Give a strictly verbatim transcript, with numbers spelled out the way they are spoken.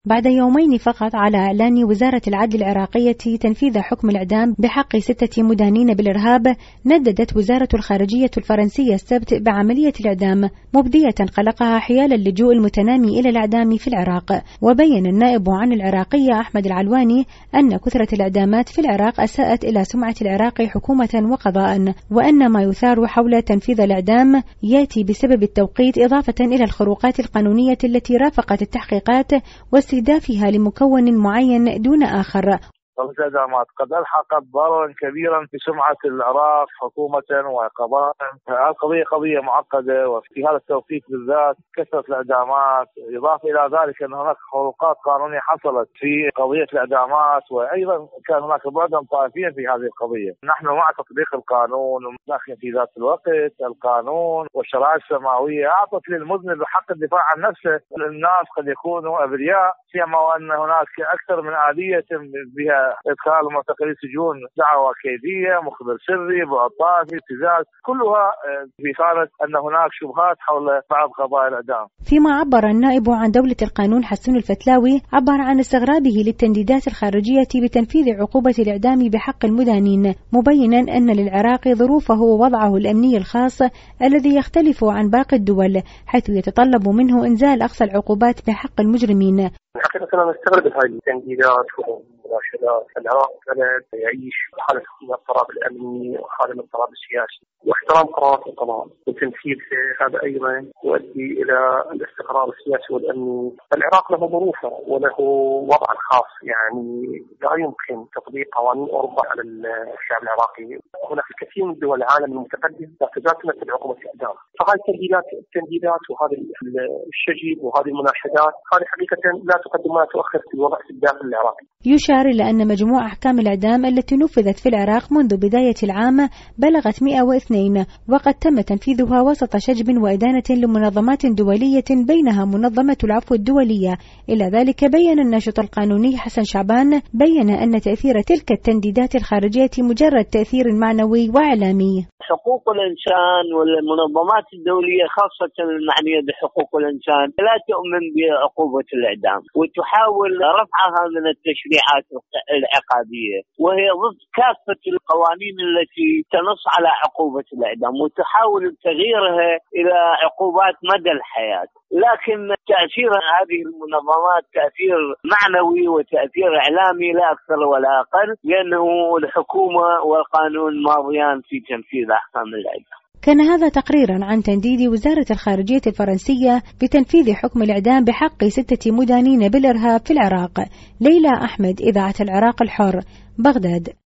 بعد يومين فقط على إعلان وزارة العدل العراقية تنفيذ حكم الإعدام بحق ستة مدانين بالإرهاب، نددت وزارة الخارجية الفرنسية السبت بعملية الإعدام، مبدية قلقها حيال اللجوء المتنامي إلى الإعدام في العراق. وبين النائب عن العراقية أحمد العلواني أن كثرة الإعدامات في العراق أساءت إلى سمعة العراق حكومة وقضاء، وأن ما يثار حول تنفيذ الإعدام يأتي بسبب التوقيت، إضافة إلى الخروقات القانونية التي رافقت التحقيقات واستهدافها لمكون معين دون آخر. الإعدامات قد ألحقت ضررا كبيرا في سمعة العراق حكومة وقضاء. القضية قضية معقدة، وفي هذا التوقيت بالذات كثرة الإعدامات، إضافة إلى ذلك أن هناك خروقات قانونية حصلت في قضية الإعدامات، وأيضا كان هناك بعدا طائفيا في هذه القضية. نحن مع تطبيق القانون، لكن في ذات الوقت القانون والشرائع السماوية أعطت للمذنب حق الدفاع عن نفسه. الناس قد يكونوا أبرياء، سيما وأن هناك أكثر من آلية بها إدخال المعتقلين سجون، دعوة كيدية، مخبر سري، بعد طائفي، ابتزاز، كلها في حالة أن هناك شبهات حول بعض قضايا الإعدام. فيما عبر النائب عن دولة القانون حسون الفتلاوي عبر عن استغرابه للتنديدات الخارجية بتنفيذ عقوبة الإعدام بحق المدانين، مبينا أن للعراق ظروفه ووضعه الأمني الخاص الذي يختلف عن باقي الدول، حيث يتطلب منه إنزال أقصى العقوبات بحق المجرمين. حقيقة أنا مستغرب هذه التنديدات والمناشدات. العراق بلد يعيش حالة من الاضطراب الأمني وحالة من الاضطراب السياسي، واحترام قرارات القضاء وتنفيذ هذا أيضا يؤدي إلى الاستقرار السياسي والأمني. العراق له ظروفه وله وضع خاص، يعني لا يمكن تطبيق قوانين أوروبا على الشعب العراقي. هناك الكثير من دول العالم المتقدم لا تزال تنفذ عقوبة الإعدام. فهذه التنديدات التنديدات وهذا الشجب وهذه المناشدات هذه حقيقة لا تقدم ولا تؤخر في الوضع في الداخل العراقي. يشار إلى أن مجموع أحكام الإعدام التي نفذت في العراق منذ بداية العام بلغت مئة واثنين، وقد تم تنفيذها وسط شجب وإدانة لمنظمات دولية بينها منظمة العفو الدولية. إلى ذلك بيّن الناشط القانوني حسن شعبان بيّن أن تأثير تلك التنديدات الخارجية مجرد تأثير معنوي وإعلامي. حقوق الإنسان والمنظمات الدولية خاصة المعنية بحقوق الإنسان لا تؤمن بعقوبة الإعدام، وتحاول رفعها من التشريعات العقابية، وهي ضد كافة القوانين التي تنص على عقوبة الإعدام، وتحاول تغييرها إلى عقوبات مدى الحياة. لكن تأثير هذه المنظمات تأثير معنوي وتأثير إعلامي لا أكثر ولا أقل، لأنه الحكومة والقانون ماضيان في تنفيذ أحكام الإعدام. كان هذا تقريرا عن تنديد وزارة الخارجية الفرنسية بتنفيذ حكم الإعدام بحق ستة مدانين بالإرهاب في العراق. ليلى أحمد، إذاعة العراق الحر، بغداد.